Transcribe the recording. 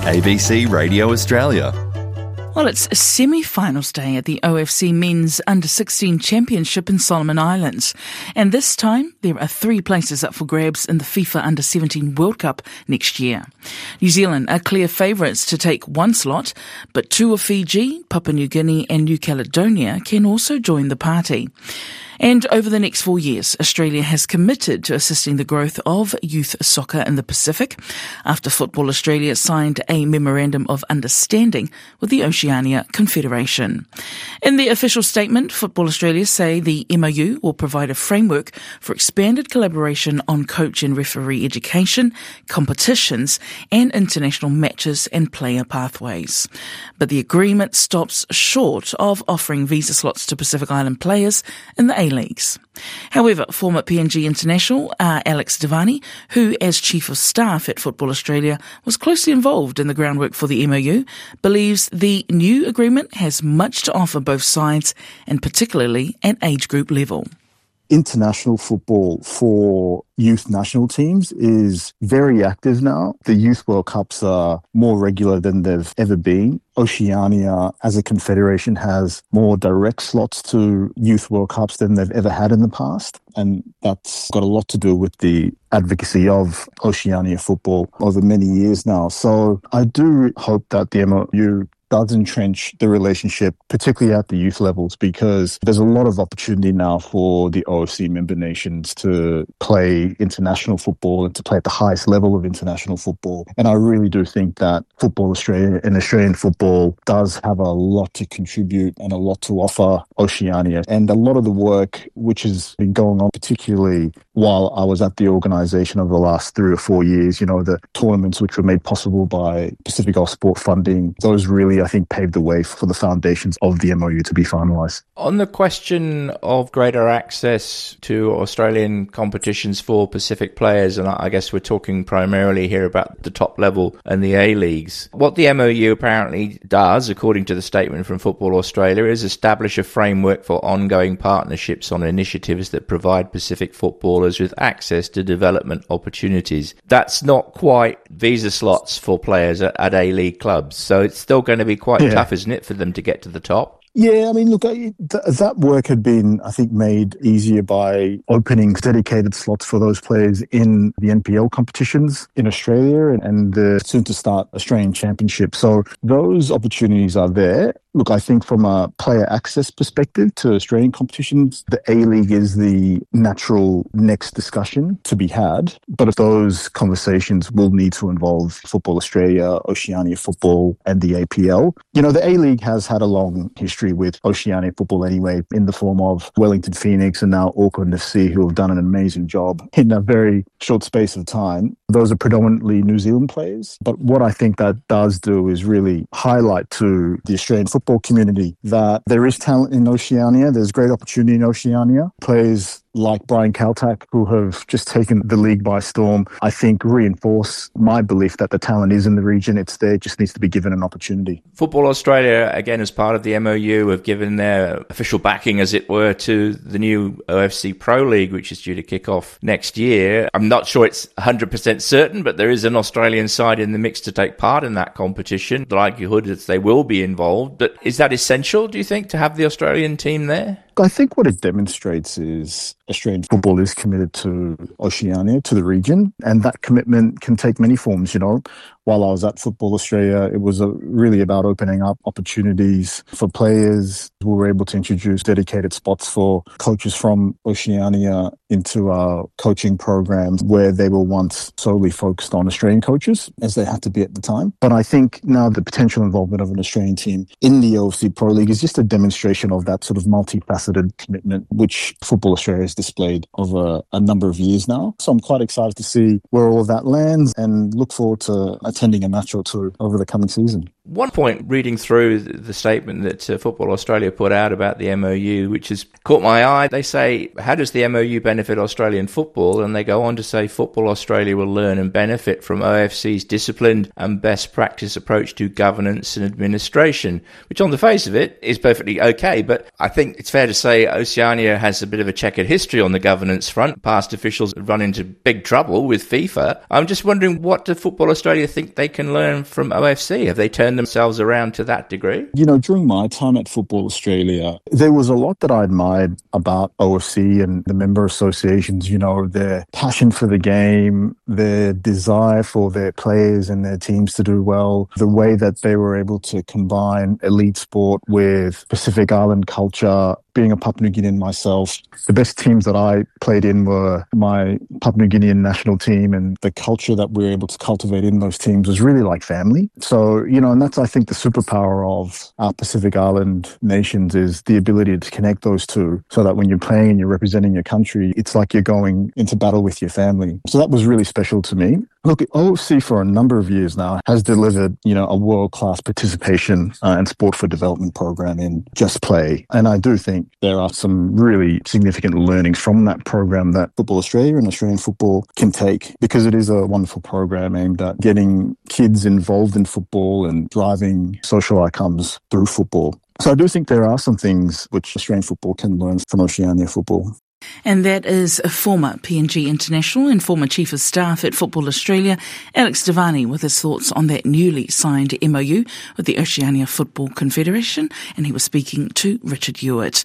ABC Radio Australia. Well, it's a semi-finals day at the OFC Men's Under-16 Championship in Solomon Islands. And this time, there are 3 places up for grabs in the FIFA Under-17 World Cup next year. New Zealand are clear favourites to take 1 slot, but 2 of Fiji, Papua New Guinea and New Caledonia can also join the party. And over the next 4 years, Australia has committed to assisting the growth of youth soccer in the Pacific after Football Australia signed a Memorandum of Understanding with the Oceania Confederation. In their official statement, Football Australia say the MOU will provide a framework for expanded collaboration on coach and referee education, competitions and international matches and player pathways. But the agreement stops short of offering visa slots to Pacific Island players in the A-Leagues. However, former PNG international Alex Devani, who as Chief of Staff at Football Australia was closely involved in the groundwork for the MOU, believes the new agreement has much to offer both sides and particularly at age group level. International football for youth national teams is very active now. The Youth World Cups are more regular than they've ever been. Oceania, as a confederation, has more direct slots to Youth World Cups than they've ever had in the past. And that's got a lot to do with the advocacy of Oceania football over many years now. So I do hope that the MOU does entrench the relationship, particularly at the youth levels, because there's a lot of opportunity now for the OFC member nations to play international football and to play at the highest level of international football. And I really do think that Football Australia and Australian football does have a lot to contribute and a lot to offer Oceania. And a lot of the work which has been going on, particularly while I was at the organisation over the last 3 or 4 years, you know, the tournaments which were made possible by Pacific Gulf Sport funding, those really, I think, paved the way for the foundations of the MOU to be finalised. On the question of greater access to Australian competitions for Pacific players, and I guess we're talking primarily here about the top level and the A-Leagues, what the MOU apparently does, according to the statement from Football Australia, is establish a framework for ongoing partnerships on initiatives that provide Pacific footballers with access to development opportunities. That's not quite visa slots for players at A-League clubs, so it's still going to be quite tough, isn't it, for them to get to the top? Yeah, I mean, look, that work had been, I think, made easier by opening dedicated slots for those players in the NPL competitions in Australia and the soon-to-start Australian Championship. So those opportunities are there. Look, I think from a player access perspective to Australian competitions, the A-League is the natural next discussion to be had. But those conversations will need to involve Football Australia, Oceania Football and the APL. You know, the A-League has had a long history with Oceania football anyway, in the form of Wellington Phoenix and now Auckland FC, who have done an amazing job in a very short space of time. Those are predominantly New Zealand players. But what I think that does do is really highlight to the Australian football community that there is talent in Oceania. There's great opportunity in Oceania. Players like Brian Kaltak, who have just taken the league by storm, I think reinforce my belief that the talent is in the region. It's there, it just needs to be given an opportunity. Football Australia, again, as part of the MOU, have given their official backing, as it were, to the new OFC Pro League, which is due to kick off next year. I'm not sure it's 100% certain, but there is an Australian side in the mix to take part in that competition. The likelihood is they will be involved. But is that essential, do you think, to have the Australian team there? I think what it demonstrates is Australian football is committed to Oceania, to the region, and that commitment can take many forms, you know. While I was at Football Australia, it was really about opening up opportunities for players. We were able to introduce dedicated spots for coaches from Oceania into our coaching programs where they were once solely focused on Australian coaches, as they had to be at the time. But I think now the potential involvement of an Australian team in the OFC Pro League is just a demonstration of that sort of multifaceted commitment which Football Australia has displayed over a number of years now. So I'm quite excited to see where all of that lands and look forward to attending a match or two over the coming season. One point reading through the statement that Football Australia put out about the MOU, which has caught my eye, they say, how does the MOU benefit Australian football? And they go on to say Football Australia will learn and benefit from OFC's disciplined and best practice approach to governance and administration, which on the face of it is perfectly okay. But I think it's fair to say Oceania has a bit of a checkered history on the governance front. Past officials have run into big trouble with FIFA. I'm just wondering, what do Football Australia think they can learn from OFC? Have they turned themselves around to that degree? During my time at Football Australia, there was a lot that I admired about OFC and the member associations, their passion for the game, their desire for their players and their teams to do well, the way that they were able to combine elite sport with Pacific Island culture. Being a Papua New Guinean myself, the best teams that I played in were my Papua New Guinean national team, and the culture that we were able to cultivate in those teams was really like family. So, and that's, I think, the superpower of our Pacific Island nations is the ability to connect those two so that when you're playing and you're representing your country, it's like you're going into battle with your family. So that was really special to me. Look, OFC for a number of years now has delivered, a world-class participation and sport for development program in Just Play. And I do think there are some really significant learnings from that program that Football Australia and Australian football can take, because it is a wonderful program aimed at getting kids involved in football and driving social outcomes through football. So I do think there are some things which Australian football can learn from Oceania football. And that is a former PNG international and former Chief of Staff at Football Australia, Alex Devani, with his thoughts on that newly signed MOU with the Oceania Football Confederation, and he was speaking to Richard Hewitt.